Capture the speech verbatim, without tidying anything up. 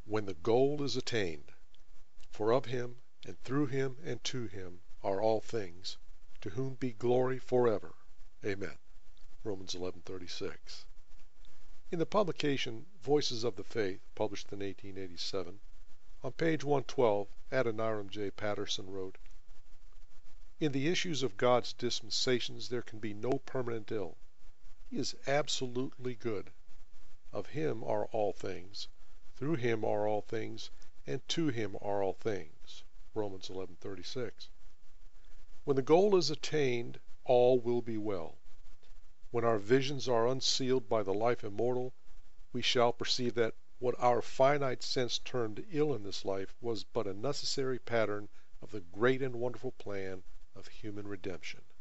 when the goal is attained. For of him, and through him, and to him, are all things, to whom be glory forever. Amen. Romans eleven thirty-six. In the publication Voices of the Faith, published in eighteen eighty-seven, on page one twelve, Adoniram J. Patterson wrote, "In the issues of God's dispensations there can be no permanent ill. He is absolutely good. Of him are all things, through him are all things, and to him are all things." Romans eleven thirty-six. When the goal is attained, all will be well. When our visions are unsealed by the life immortal, we shall perceive that what our finite sense termed ill in this life was but a necessary pattern of the great and wonderful plan of human redemption.